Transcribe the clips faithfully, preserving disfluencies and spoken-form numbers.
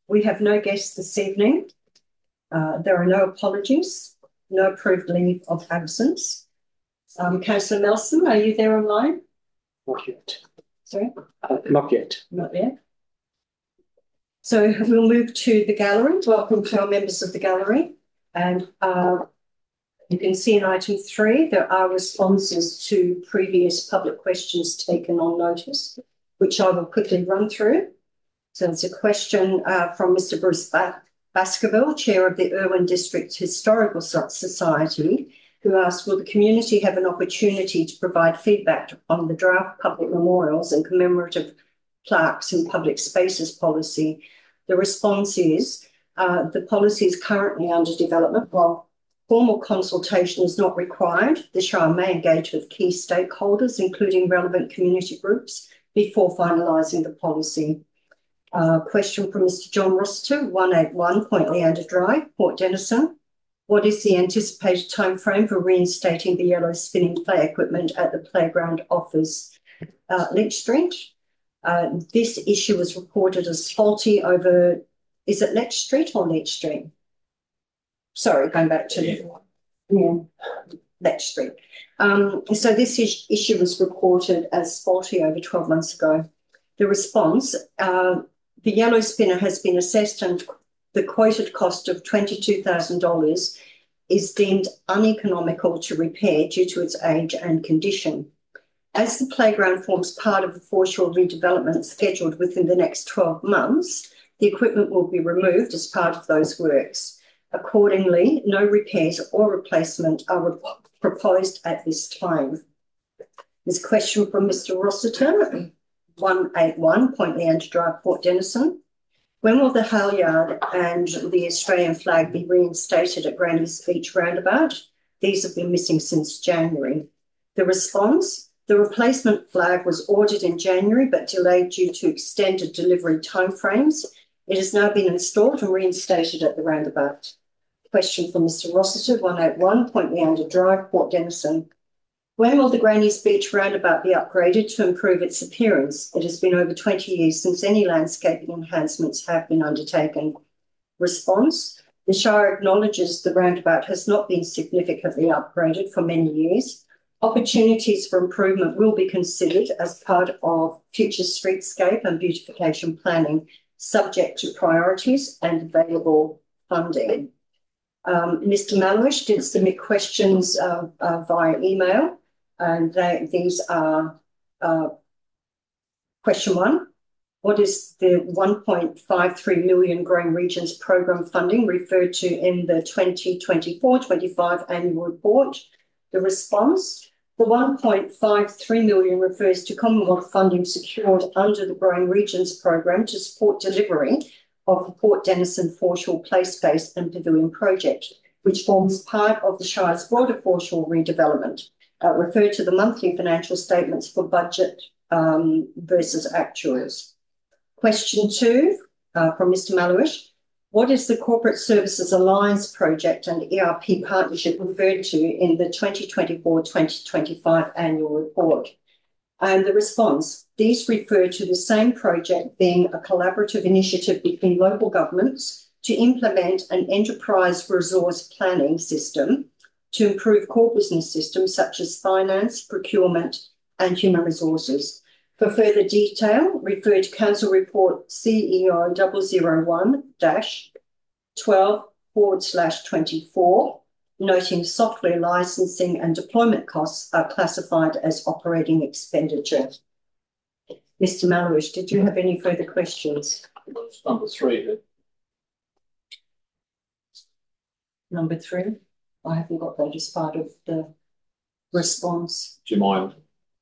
We have no guests this evening. Uh, there are no apologies, no approved leave of absence. Um, Councillor Nelson, are you there online? Not yet. Sorry? Uh, not yet. Not yet. So we'll move to the gallery. Welcome to our members of the gallery. And uh, you can see in item three, there are responses to previous public questions taken on notice, which I will quickly run through. So it's a question uh, from Mister Bruce ba Baskerville, Chair of the Irwin District Historical Society, who asked, will the community have an opportunity to provide feedback on the draft public memorials and commemorative plaques in public spaces policy? The response is, uh, the policy is currently under development. While formal consultation is not required, the Shire may engage with key stakeholders, including relevant community groups, before finalising the policy. Uh, question from Mister John Rossiter, one eighty-one Point Leander Drive, Port Denison. What is the anticipated timeframe for reinstating the yellow spinning play equipment at the playground office, uh, Lynch Street? Uh, this issue was reported as faulty over, is it Lynch Street or Lynch Street? Sorry, going back to yeah. the yeah, Lynch Street. Um, so this is, issue was reported as faulty over twelve months ago. The response, uh, the yellow spinner has been assessed and the quoted cost of twenty-two thousand dollars is deemed uneconomical to repair due to its age and condition. As the playground forms part of the foreshore redevelopment scheduled within the next twelve months, the equipment will be removed as part of those works. Accordingly, no repairs or replacement are proposed at this time. There's a question from Mister Rossiter, one eighty-one Point Leander Drive, Port Denison. When will the halyard and the Australian flag be reinstated at Granny's Beach roundabout? These have been missing since January. The response, the replacement flag was ordered in January but delayed due to extended delivery timeframes. It has now been installed and reinstated at the roundabout. Question from Mister Rossiter, one eighty-one Point Leander Drive, Port Denison. When will the Granny's Beach roundabout be upgraded to improve its appearance? It has been over twenty years since any landscaping enhancements have been undertaken. Response, the Shire acknowledges the roundabout has not been significantly upgraded for many years. Opportunities for improvement will be considered as part of future streetscape and beautification planning, subject to priorities and available funding. Um, Mister Malwish did submit questions uh, uh, via email. And they, these are uh, question one. What is the one point five three million Growing Regions program funding referred to in the twenty twenty-four twenty-five annual report? The response, the one point five three million refers to Commonwealth funding secured under the Growing Regions program to support delivery of the Port Denison Foreshore Play Space and Pavilion project, which forms part of the Shire's broader foreshore redevelopment. Uh, refer to the monthly financial statements for budget um, versus actuals. Question two uh, from Mister Malwish. What is the Corporate Services Alliance project and E R P partnership referred to in the twenty twenty-four twenty twenty-five annual report? And the response, these refer to the same project being a collaborative initiative between local governments to implement an enterprise resource planning system to improve core business systems such as finance, procurement and human resources. For further detail, refer to Council Report C E O zero zero one dash twelve forward slash twenty-four, noting software licensing and deployment costs are classified as operating expenditure. Mister Malwish, did you have any further questions? Number three. Number three? I haven't got that as part of the response. Do you mind?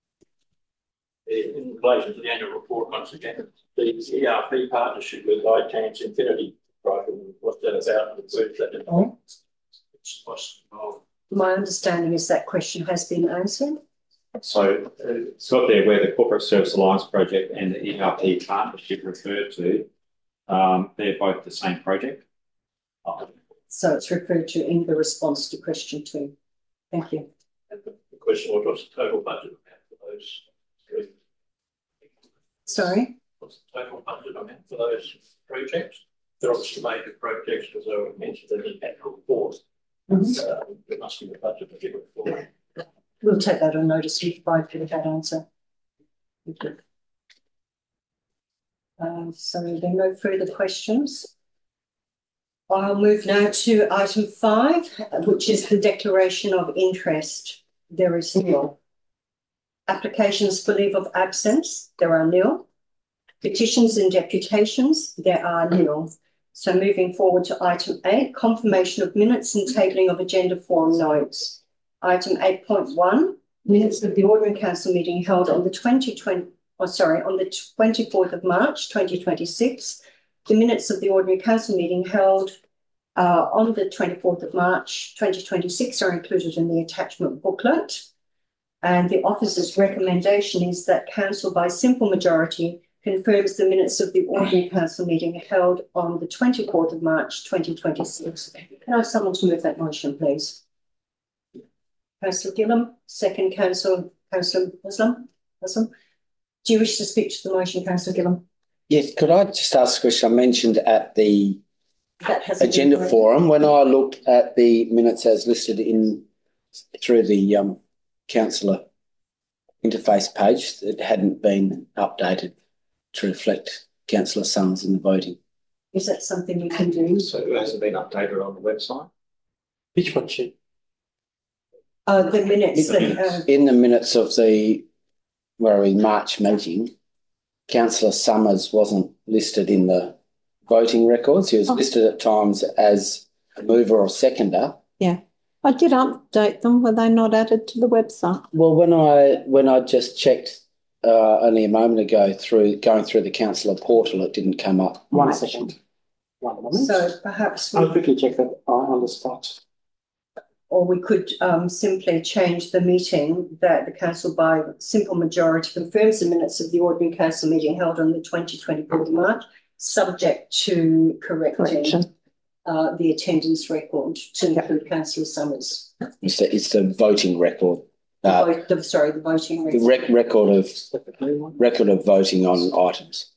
In relation to the annual report, once again, the E R P partnership with iTANS Infinity, right? What's that about? Oh. My understanding is that question has been answered. So uh, it's got there where the Corporate Service Alliance project and the E R P partnership referred to. Um, they're both the same project. Oh. So it's referred to in the response to question two. Thank you. And the, the question was, what's the total budget amount for those three? Sorry? What's the total budget amount for those projects? they're obviously major projects, because they were mentioned in the annual report. Mhm. Uh, there must be a budget to give it for. We'll take that on notice. We provide you with that answer. Uh, so there are no further questions. I'll move now to item five, which is the declaration of interest. There is nil. Applications for leave of absence, there are nil. Petitions and deputations, there are nil. So moving forward to item eight, confirmation of minutes and tabling of agenda form notes. Item eight point one, minutes of the Ordinary Council meeting held on the twenty twenty, oh sorry, on the twenty-fourth of March, twenty twenty-six. The minutes of the Ordinary Council meeting held uh, on the twenty-fourth of March, twenty twenty-six are included in the attachment booklet. And the officer's recommendation is that Council by simple majority confirms the minutes of the Ordinary Council meeting held on the twenty-fourth of March, twenty twenty-six. Can I have someone to move that motion, please? Councillor Gillam, second Councillor Councillor Muslim. Muslim. Do you wish to speak to the motion, Councillor Gillam? Yes, could I just ask a question? I mentioned at the That hasn't been agenda corrected. forum, when I looked at the minutes as listed in through the um, councillor interface page, it hadn't been updated to reflect Councillor Summers in the voting. Is that something we can do? So it hasn't been updated on the website? Which one, Chief? Uh, the minutes The that, minutes. uh, In the minutes of the where are we, March meeting, Councillor Summers wasn't listed in the voting records. He was Oh. listed at times as a mover or seconder. Yeah, I did update them. Were they not added to the website? Well, when I when I just checked uh, only a moment ago through going through the councillor portal, it didn't come up. One second. One moment. so perhaps we I'll quickly check that uh, on the spot. or we could um, simply change the meeting that the council by simple majority confirms the minutes of the Ordinary Council meeting held on the twenty twenty-fourth of March, subject to correcting Correction. uh, the attendance record to include Councillor Summers. It's the, it's the voting record. Uh, Vote, the, sorry, the voting the record. rec- record of Step the blue one. record of voting on items.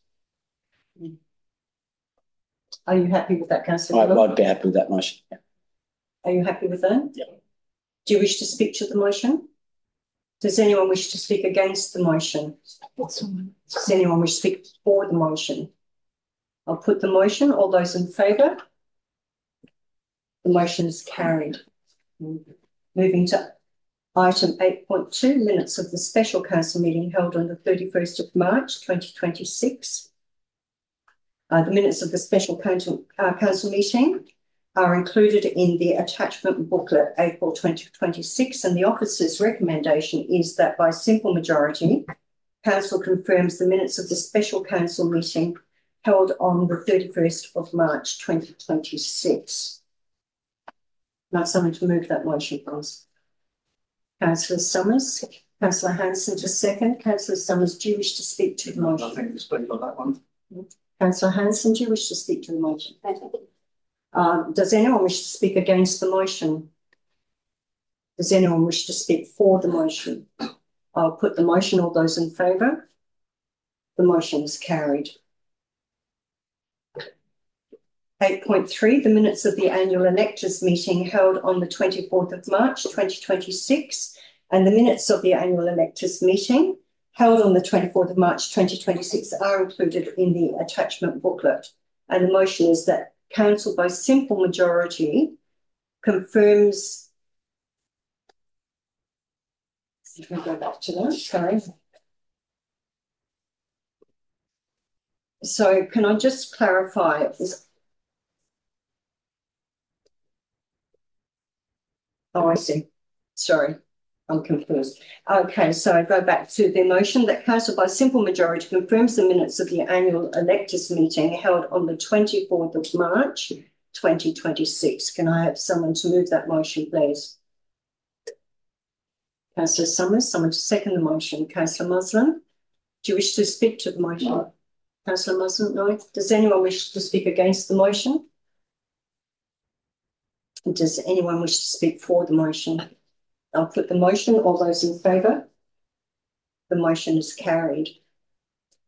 Are you happy with that, Councillor? I, Miller? I'd be happy with that motion. Are you happy with that? Yeah. Do you wish to speak to the motion? Does anyone wish to speak against the motion? Does anyone wish to speak for the motion? I'll put the motion. All those in favour? The motion is carried. Moving to item eight point two, minutes of the special council meeting held on the thirty-first of March, twenty twenty-six. Uh, the minutes of the special council, uh, council meeting are included in the attachment booklet April twenty twenty-six, and the officer's recommendation is that by simple majority, council confirms the minutes of the special council meeting held on the thirty-first of March twenty twenty-six. Now someone to move that motion, please. Councillor Summers, Councillor Hanson to second. Councillor Summers, do you wish to speak to the motion? Nothing to speak on that one. Councillor Hanson, do you wish to speak to the motion? Um, does anyone wish to speak against the motion? Does anyone wish to speak for the motion? I'll put the motion. All those in favour? The motion is carried. eight point three, the minutes of the annual electors meeting held on the twenty-fourth of March, twenty twenty-six, and the minutes of the annual electors meeting held on the twenty-fourth of March, twenty twenty-six are included in the attachment booklet. And the motion is that council by simple majority confirms. Let me go back to that, sorry. So can I just clarify, is Oh, I see. Sorry, I'm confused. Okay, so I go back to the motion that council by simple majority confirms the minutes of the annual electors meeting held on the twenty-fourth of March, twenty twenty-six. Can I have someone to move that motion, please? Councillor Summers, someone to second the motion. Councillor Muslim, do you wish to speak to the motion? No. Councillor Muslim, no. Does anyone wish to speak against the motion? Does anyone wish to speak for the motion? I'll put the motion. All those in favour? The motion is carried.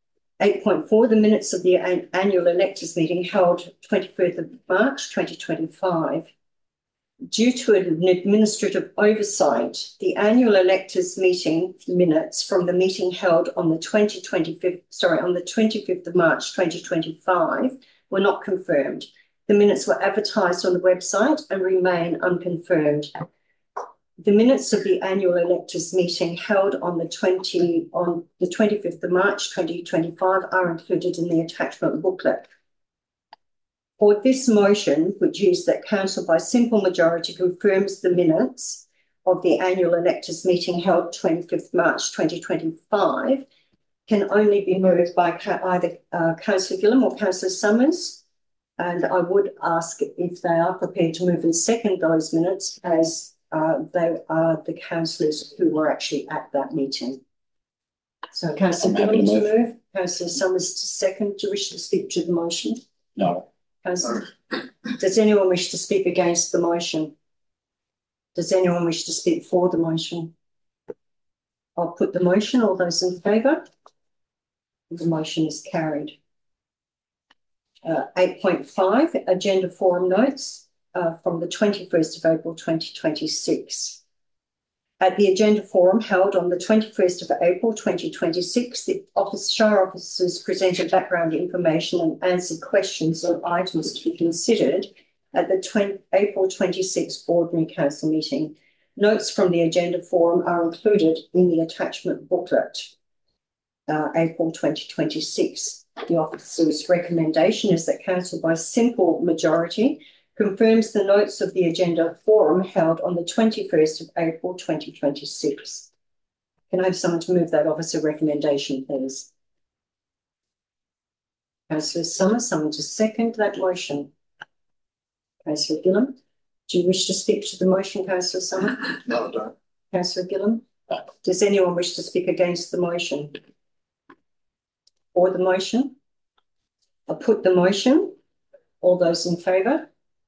Eight point four, the minutes of the an- annual electors meeting held twenty-first of March, twenty twenty-five. Due to an administrative oversight, the annual electors meeting minutes from the meeting held on the twenty twenty-fifth, sorry, on the twenty-fifth of March, twenty twenty-five were not confirmed. The minutes were advertised on the website and remain unconfirmed. The minutes of the annual electors meeting held on the twenty on the twenty-fifth of March, twenty twenty-five are included in the attachment booklet. For this motion, which is that council by simple majority confirms the minutes of the annual electors meeting held twenty-fifth of March, twenty twenty-five, can only be moved by either uh, Councillor Gillam or Councillor Summers. And I would ask if they are prepared to move and second those minutes, as uh, they are the councillors who were actually at that meeting. So Councillor Gillam to move, move. Councillor Summers to second. Do you wish to speak to the motion? No. Councillor, does anyone wish to speak against the motion? Does anyone wish to speak for the motion? I'll put the motion. All those in favour? The motion is carried. Uh, eight point five, agenda forum notes uh, from the twenty-first of April twenty twenty-six. At the agenda forum held on the twenty-first of April twenty twenty-six, the office, Shire officers presented background information and answered questions on items to be considered at the April twenty-sixth Ordinary Council meeting. Notes from the agenda forum are included in the attachment booklet, uh, April twenty twenty-six. The officer's recommendation is that council by simple majority confirms the notes of the agenda forum held on the twenty-first of April twenty twenty-six. Can I have someone to move that officer recommendation, please? Councillor Summers, someone to second that motion. Councillor Gillam, do you wish to speak to the motion, Councillor Summers? No, I don't. Councillor Gillam? No. Does anyone wish to speak against the motion? Or the motion? I'll put the motion. All those in favour?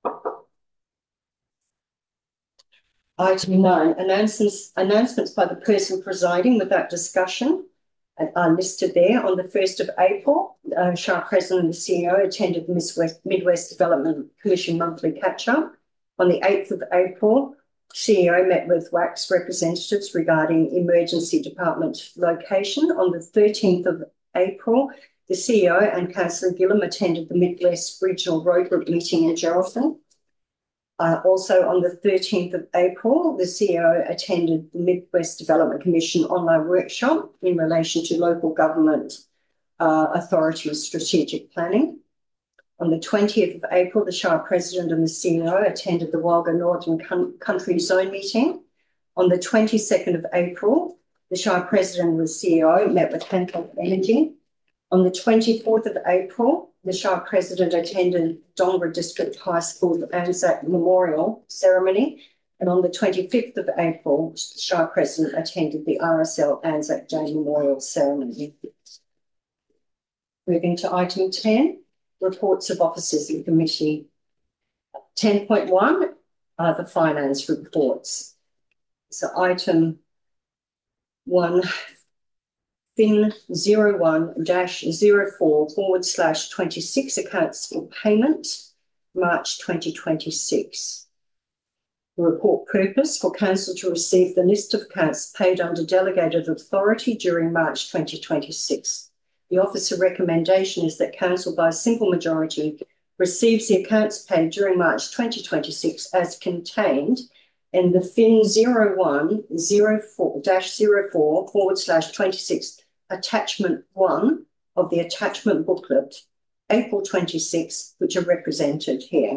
Item nine, announcements, announcements by the person presiding without discussion are listed there. On the first of April, uh, Shire President and the C E O attended the Midwest, Midwest Development Commission monthly catch-up. On the eighth of April, C E O met with W A C S representatives regarding emergency department location. On the thirteenth of April, the C E O and Councillor Gillam attended the Midwest Regional Road Group meeting in Geraldton. Uh, also on the thirteenth of April, the C E O attended the Midwest Development Commission online workshop in relation to local government uh, authority strategic planning. On the twentieth of April, the Shire President and the C E O attended the Wagga Northern Country Zone meeting. On the twenty-second of April, the Shire President and the C E O met with Hancock Energy. On the twenty-fourth of April, the Shire President attended Dongara District High School Anzac Memorial Ceremony. And on the twenty-fifth of April, the Shire President attended the R S L Anzac Day Memorial Ceremony. Moving to item ten, reports of officers and committee. ten point one are the finance reports. So item one, Fin zero one dash zero four forward slash twenty-six accounts for payment, March twenty twenty-six. The report purpose for council to receive the list of accounts paid under delegated authority during March twenty twenty-six. The officer recommendation is that council by a simple majority receives the accounts paid during March twenty twenty-six as contained in the Fin zero one zero four dash zero four forward slash twenty-six attachment one of the attachment booklet, April twenty-sixth, which are represented here.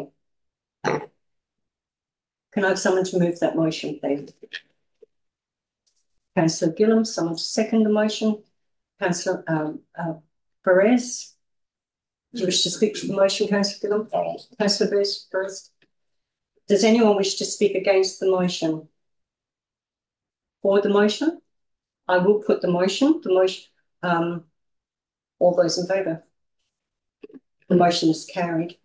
Can I have someone to move that motion, please? Councillor Gillam, someone to second the motion. Councillor um, uh, Perez, do you wish to speak to the motion, Councillor Gillam? No. Councillor Perez first. Does anyone wish to speak against the motion? For the motion? I will put the motion. The motion. Um, all those in favour? The motion is carried.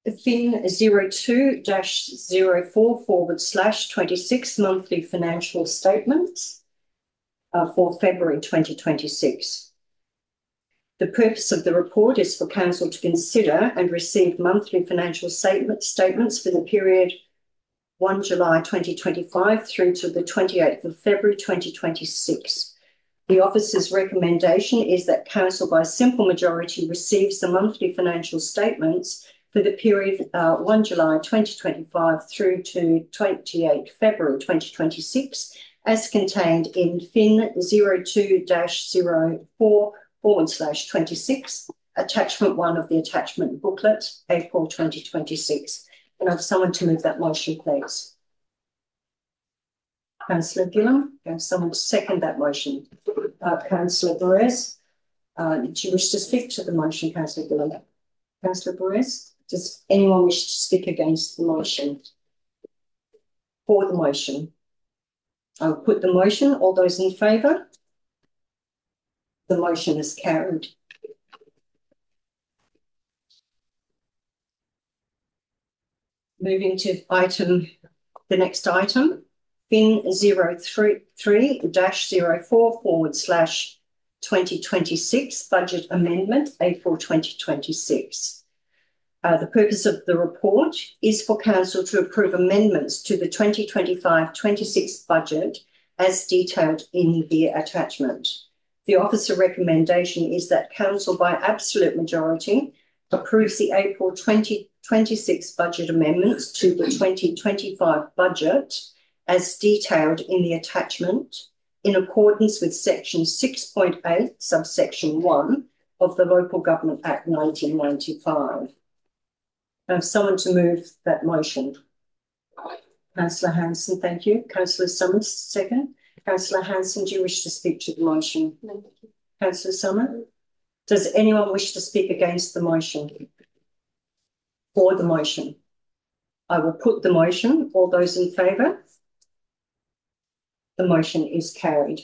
Fin zero two dash zero four forward slash twenty-six monthly financial statements uh, for February twenty twenty-six. The purpose of the report is for Council to consider and receive monthly financial statement, statements for the period first July twenty twenty-five through to the twenty-eighth of February twenty twenty-six. The officer's recommendation is that Council by simple majority receives the monthly financial statements for the period uh, first July twenty twenty-five through to twenty-eighth February twenty twenty-six as contained in Fin zero two dash zero four forward slash twenty-six, attachment one of the attachment booklet, April twenty twenty-six. And I have someone to move that motion, please. Councillor Gillam, can someone second that motion? Uh, Councillor Perez, uh, do you wish to speak to the motion, Councillor Gillam? Councillor Perez, does anyone wish to speak against the motion? For the motion? I'll put the motion. All those in favour? The motion is carried. Moving to item, the next item, Fin zero three dash zero four forward slash twenty twenty-six budget amendment, April twenty twenty-six. Uh, the purpose of the report is for Council to approve amendments to the twenty twenty-five twenty-six budget as detailed in the attachment. The officer recommendation is that Council by absolute majority approves the April twenty twenty-six budget amendments to the twenty twenty-five budget as detailed in the attachment in accordance with section six point eight subsection one of the Local Government Act nineteen ninety-five. I have someone to move that motion. Councillor Hanson, thank you. Councillor Summers, second. Councillor Hanson, do you wish to speak to the motion? No. Councillor Summers? Does anyone wish to speak against the motion? For the motion? I will put the motion. All those in favour? The motion is carried.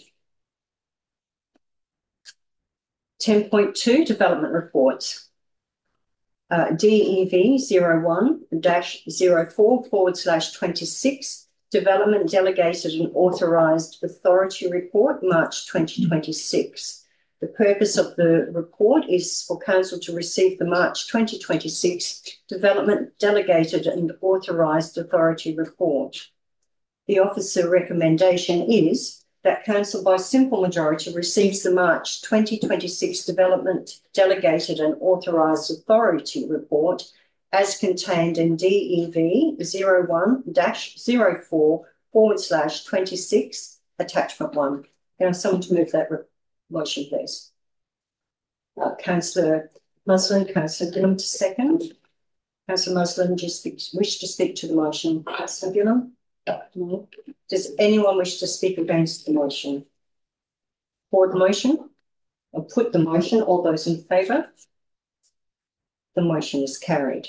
ten point two, development reports. Uh, D E V zero one dash zero four forward slash twenty-six, development delegated and authorised authority report, March twenty twenty-six. The purpose of the report is for Council to receive the March twenty twenty-six development delegated and authorised authority report. The officer recommendation is that Council by simple majority receives the March twenty twenty-six development delegated and authorised authority report as contained in D E V zero one dash zero four forward slash twenty-six, attachment one. Can I have someone to move that motion, please? Uh, Councillor Muslin, Councillor Gillam to second. Councillor Muslin, do you speak, wish to speak to the motion? Councillor Gillam? No. Does anyone wish to speak against the motion? For the motion? I'll put the motion. All those in favour? The motion is carried.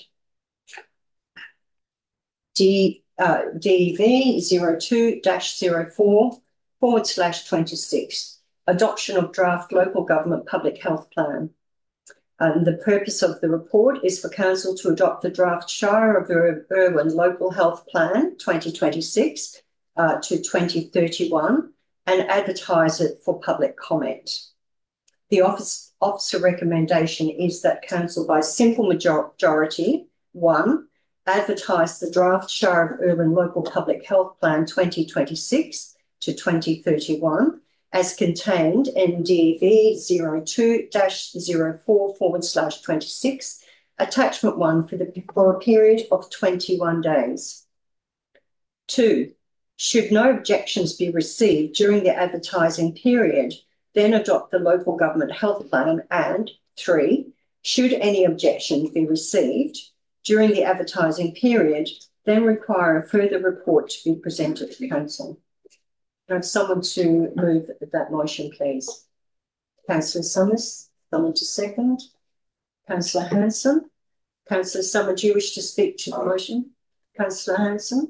D, uh, D V zero two dash zero four forward slash twenty-six, adoption of draft local government public health plan. Um, the purpose of the report is for Council to adopt the draft Shire of Ir Irwin Local Health Plan twenty twenty-six uh, to twenty thirty-one and advertise it for public comment. The office, officer recommendation is that Council by simple majority, one, advertise the draft Shire of Irwin Local Public Health Plan twenty twenty-six to twenty thirty-one as contained in D V zero two dash zero four forward slash twenty-six, attachment one for, the, for a period of twenty-one days. Two, should no objections be received during the advertising period, then adopt the local government health plan. And three, should any objections be received during the advertising period, then require a further report to be presented to Council. I have someone to move that motion, please. Councillor Summers, someone to second. Councillor Hanson. Councillor Summers, do you wish to speak to the motion? Councillor Hanson.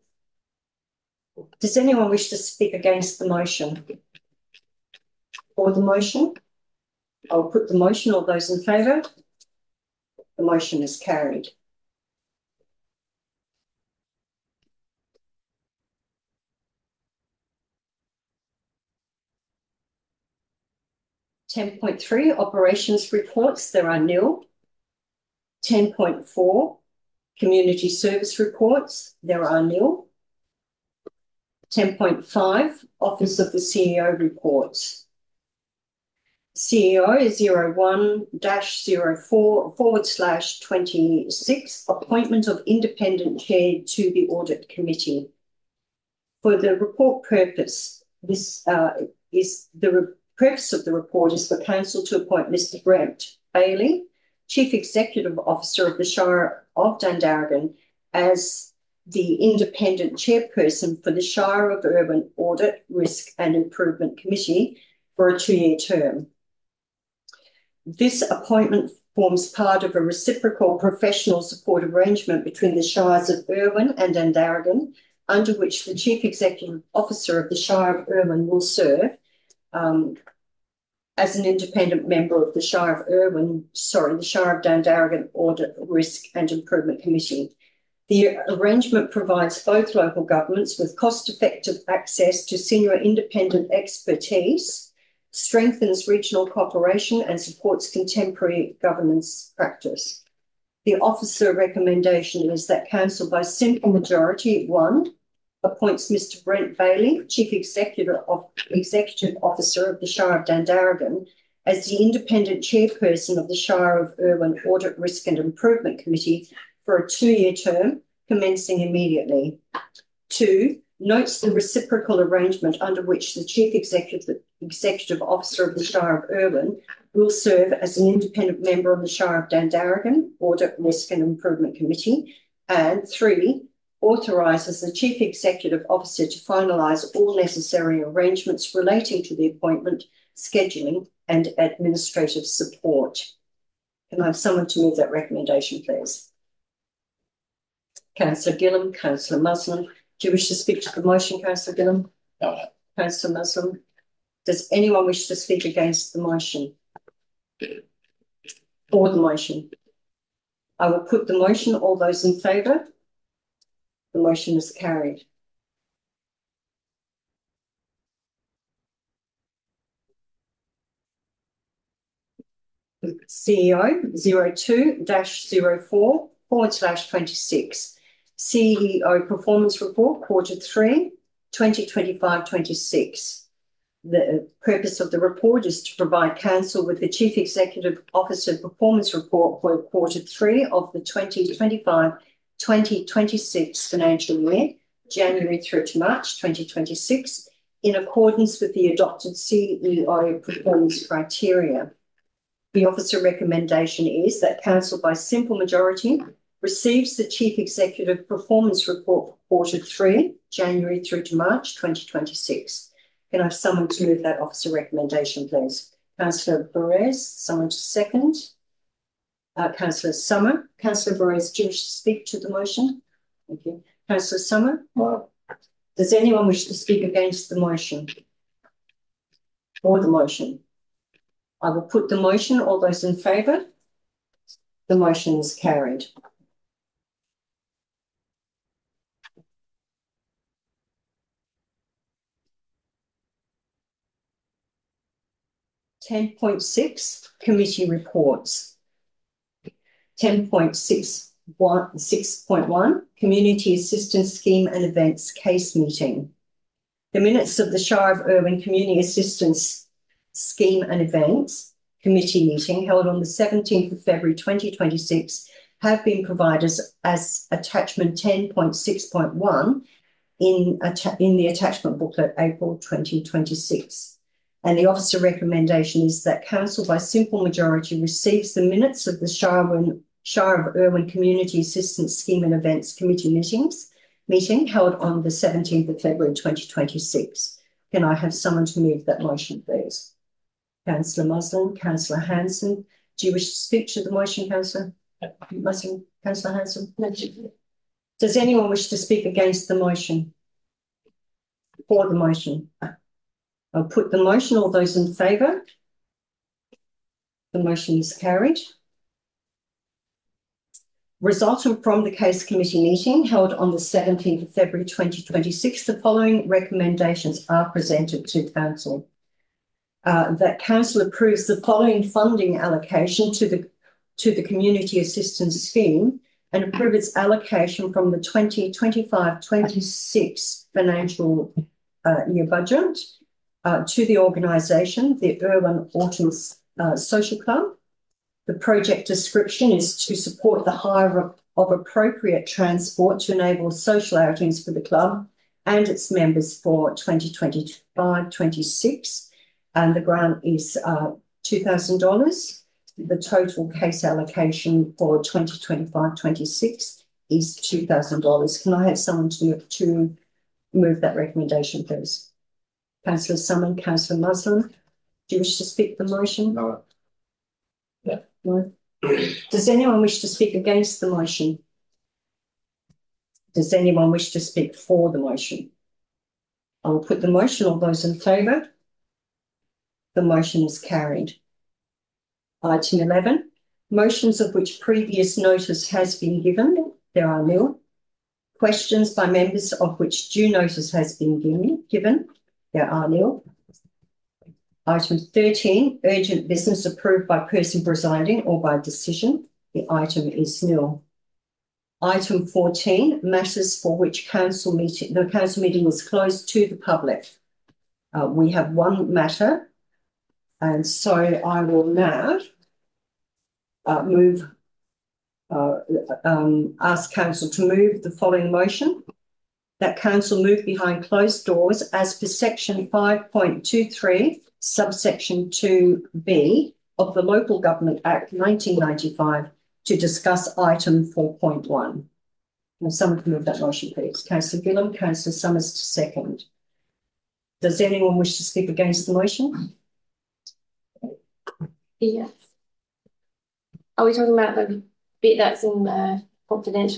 Does anyone wish to speak against the motion? For the motion? I'll put the motion. All those in favour? The motion is carried. Ten point three, operations reports, there are nil. Ten point four, community service reports, there are nil. Ten point five, Office of the C E O reports. C E O zero one dash zero four forward slash twenty-six, appointment of independent chair to the audit committee. For the report purpose, this uh, is the re purpose of the report is for council to appoint Mister Brent Bailey, Chief Executive Officer of the Shire of Dandaragan, as the independent chairperson for the Shire of Urban Audit, Risk and Improvement Committee for a two-year term. This appointment forms part of a reciprocal professional support arrangement between the Shires of Irwin and Dandaragan, under which the Chief Executive Officer of the Shire of Irwin will serve um, as an independent member of the Shire of Irwin, sorry, the Shire of Dandaragan Audit, Risk and Improvement Committee. The arrangement provides both local governments with cost-effective access to senior independent expertise, strengthens regional cooperation and supports contemporary governance practice. The officer recommendation is that council by simple majority, one, appoints Mister Brent Bailey, Chief Executive, of, Executive Officer of the Shire of Dandaragan, as the independent chairperson of the Shire of Irwin Audit, Risk and Improvement Committee for a two-year term, commencing immediately. Two, notes the reciprocal arrangement under which the Chief Executive, Executive Officer of the Shire of Irwin will serve as an independent member of the Shire of Dandaragan Audit, Risk and Improvement Committee. And three, authorises the Chief Executive Officer to finalise all necessary arrangements relating to the appointment, scheduling and administrative support. Can I have someone to move that recommendation, please? Councillor Gillam, Councillor Muslim. Do you wish to speak to the motion, Councillor Gillam? No. Councillor Muslim. Does anyone wish to speak against the motion? For the motion? I will put the motion. All those in favour? The motion is carried. C E O zero two dash zero four forward slash twenty-six. C E O performance report quarter three, twenty twenty-five twenty-six. The purpose of the report is to provide council with the Chief Executive Officer performance report for quarter three of the twenty twenty-five twenty twenty-six financial year, January through to March twenty twenty-six, in accordance with the adopted C E O performance criteria. The officer recommendation is that council by simple majority receives the Chief Executive Performance Report for quarter three, January through to March twenty twenty-six. Can I have someone to move that officer recommendation, please? Councillor Perez, someone to second. Uh, Councillor Summer. Councillor Perez, do you wish to speak to the motion? Thank you. Councillor Summer? No. Does anyone wish to speak against the motion? Or the motion? I will put the motion. All those in favour? The motion is carried. ten point six, committee reports. ten point six point one, Community Assistance Scheme and Events Case Meeting. The minutes of the Shire of Irwin Community Assistance Scheme and Events Committee meeting held on the seventeenth of February twenty twenty-six have been provided as, as attachment ten point six point one in, in the attachment booklet April twenty twenty-six. And the officer recommendation is that council by simple majority receives the minutes of the Shire, Shire of Irwin Community Assistance Scheme and Events Committee meetings meeting held on the seventeenth of February twenty twenty-six. Can I have someone to move that motion, please? Councillor Muslim, Councillor Hanson. Do you wish to speak to the motion, Councillor Muslim, Councillor Hanson? No. Does anyone wish to speak against the motion? For the motion? I'll put the motion. All those in favour? The motion is carried. Resulting from the case committee meeting held on the seventeenth of February twenty twenty-six, the following recommendations are presented to council. uh, that council approves the following funding allocation to the to the Community Assistance Scheme and approve its allocation from the twenty twenty-five twenty-six financial uh, year budget uh, to the organisation, the Irwin Autumns uh, Social Club. The project description is to support the hire of, of appropriate transport to enable social outings for the club and its members for twenty twenty-five twenty-six, and the grant is uh, two thousand dollars. The total case allocation for twenty twenty-five twenty-six is two thousand dollars. Can I have someone to, to move that recommendation, please? Councillor Summon, Councillor Muslim, do you wish to speak the motion? No. No. Does anyone wish to speak against the motion? Does anyone wish to speak for the motion? I will put the motion. All those in favour? The motion is carried. Item eleven, motions of which previous notice has been given. There are nil. Questions by members of which due notice has been given. given. There are nil. Item thirteen, urgent business approved by person presiding or by decision. The item is nil. Item fourteen, matters for which council meeting, the council meeting was closed to the public. Uh, we have one matter, and so I will now uh, move, uh, um, ask council to move the following motion. That council move behind closed doors as per section five point two three, subsection two B of the Local Government Act nineteen ninety-five to discuss item four point one. Now, someone can move that motion, please. Councillor Gillum, Councillor Summers to second. Does anyone wish to speak against the motion? Yes. Are we talking about the bit that's in the confidential